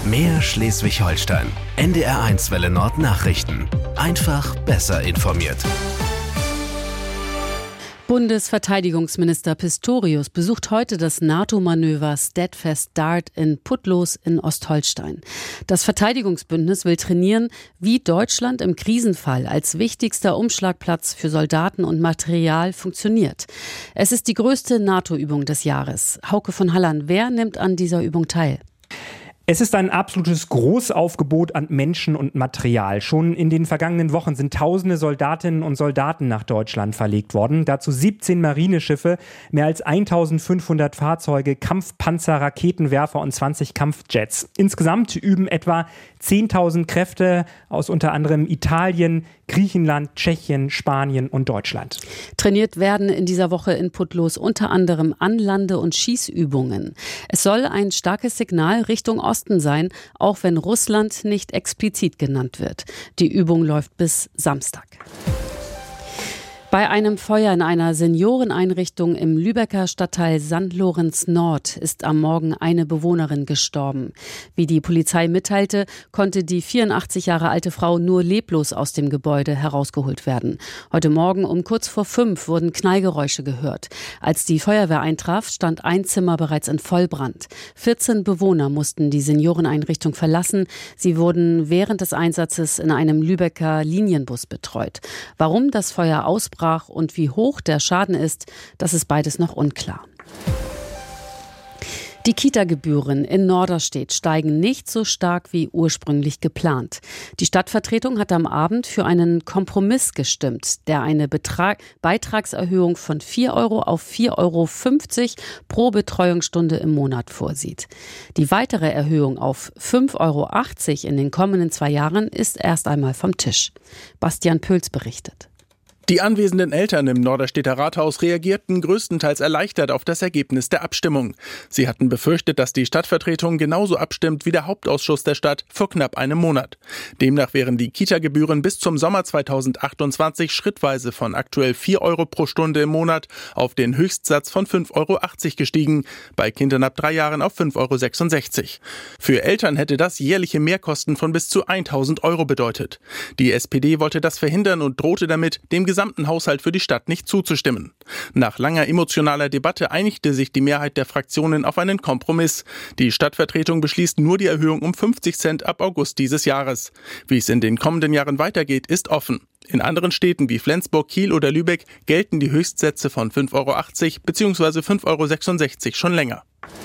Mehr Schleswig-Holstein. NDR1 Welle Nord Nachrichten. Einfach besser informiert. Bundesverteidigungsminister Pistorius besucht heute das NATO-Manöver Steadfast Dart in Putlos in Ostholstein. Das Verteidigungsbündnis will trainieren, wie Deutschland im Krisenfall als wichtigster Umschlagplatz für Soldaten und Material funktioniert. Es ist die größte NATO-Übung des Jahres. Hauke von Halland, wer nimmt an dieser Übung teil? Es ist ein absolutes Großaufgebot an Menschen und Material. Schon in den vergangenen Wochen sind tausende Soldatinnen und Soldaten nach Deutschland verlegt worden. Dazu 17 Marineschiffe, mehr als 1500 Fahrzeuge, Kampfpanzer, Raketenwerfer und 20 Kampfjets. Insgesamt üben etwa 10.000 Kräfte aus unter anderem Italien, Griechenland, Tschechien, Spanien und Deutschland. Trainiert werden in dieser Woche in Putlos unter anderem Anlande- und Schießübungen. Es soll ein starkes Signal Richtung Osten sein, auch wenn Russland nicht explizit genannt wird. Die Übung läuft bis Samstag. Bei einem Feuer in einer Senioreneinrichtung im Lübecker Stadtteil St. Lorenz Nord ist am Morgen eine Bewohnerin gestorben. Wie die Polizei mitteilte, konnte die 84 Jahre alte Frau nur leblos aus dem Gebäude herausgeholt werden. Heute Morgen um kurz vor 5 wurden Knallgeräusche gehört. Als die Feuerwehr eintraf, stand ein Zimmer bereits in Vollbrand. 14 Bewohner mussten die Senioreneinrichtung verlassen. Sie wurden während des Einsatzes in einem Lübecker Linienbus betreut. Warum das Feuer ausbrach und wie hoch der Schaden ist, das ist beides noch unklar. Die Kita-Gebühren in Norderstedt steigen nicht so stark wie ursprünglich geplant. Die Stadtvertretung hat am Abend für einen Kompromiss gestimmt, der eine Beitragserhöhung von 4 Euro auf 4,50 Euro pro Betreuungsstunde im Monat vorsieht. Die weitere Erhöhung auf 5,80 Euro in den kommenden 2 Jahren ist erst einmal vom Tisch. Bastian Pöls berichtet. Die anwesenden Eltern im Norderstedter Rathaus reagierten größtenteils erleichtert auf das Ergebnis der Abstimmung. Sie hatten befürchtet, dass die Stadtvertretung genauso abstimmt wie der Hauptausschuss der Stadt vor knapp einem Monat. Demnach wären die Kita-Gebühren bis zum Sommer 2028 schrittweise von aktuell 4 Euro pro Stunde im Monat auf den Höchstsatz von 5,80 Euro gestiegen, bei Kindern ab 3 Jahren auf 5,66 Euro. Für Eltern hätte das jährliche Mehrkosten von bis zu 1.000 Euro bedeutet. Die SPD wollte das verhindern und drohte damit, dem gesamten Haushalt für die Stadt nicht zuzustimmen. Nach langer emotionaler Debatte einigte sich die Mehrheit der Fraktionen auf einen Kompromiss. Die Stadtvertretung beschließt nur die Erhöhung um 50 Cent ab August dieses Jahres. Wie es in den kommenden Jahren weitergeht, ist offen. In anderen Städten wie Flensburg, Kiel oder Lübeck gelten die Höchstsätze von 5,80 Euro bzw. 5,66 Euro schon länger.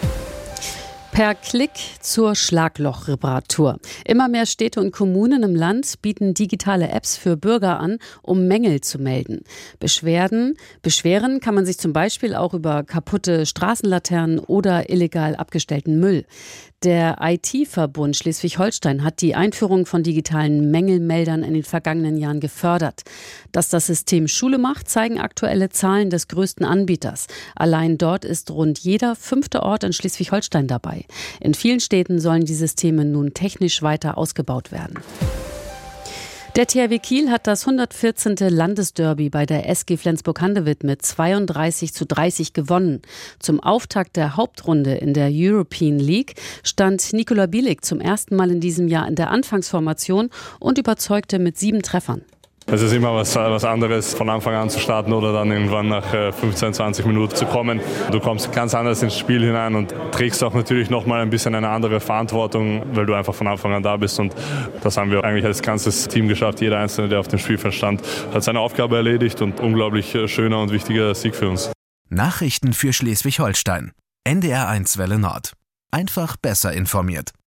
Per Klick zur Schlaglochreparatur. Immer mehr Städte und Kommunen im Land bieten digitale Apps für Bürger an, um Mängel zu melden. Beschweren kann man sich zum Beispiel auch über kaputte Straßenlaternen oder illegal abgestellten Müll. Der IT-Verbund Schleswig-Holstein hat die Einführung von digitalen Mängelmeldern in den vergangenen Jahren gefördert. Dass das System Schule macht, zeigen aktuelle Zahlen des größten Anbieters. Allein dort ist rund jeder 5. Ort in Schleswig-Holstein dabei. In vielen Städten sollen die Systeme nun technisch weiter ausgebaut werden. Der THW Kiel hat das 114. Landesderby bei der SG Flensburg-Handewitt mit 32:30 gewonnen. Zum Auftakt der Hauptrunde in der European League stand Nikola Bielik zum ersten Mal in diesem Jahr in der Anfangsformation und überzeugte mit 7 Treffern. Es ist immer was anderes, von Anfang an zu starten oder dann irgendwann nach 15, 20 Minuten zu kommen. Du kommst ganz anders ins Spiel hinein und trägst auch natürlich nochmal ein bisschen eine andere Verantwortung, weil du einfach von Anfang an da bist. Und das haben wir eigentlich als ganzes Team geschafft. Jeder Einzelne, der auf dem Spielfeld stand, hat seine Aufgabe erledigt und unglaublich schöner und wichtiger Sieg für uns. Nachrichten für Schleswig-Holstein. NDR1 Welle Nord. Einfach besser informiert.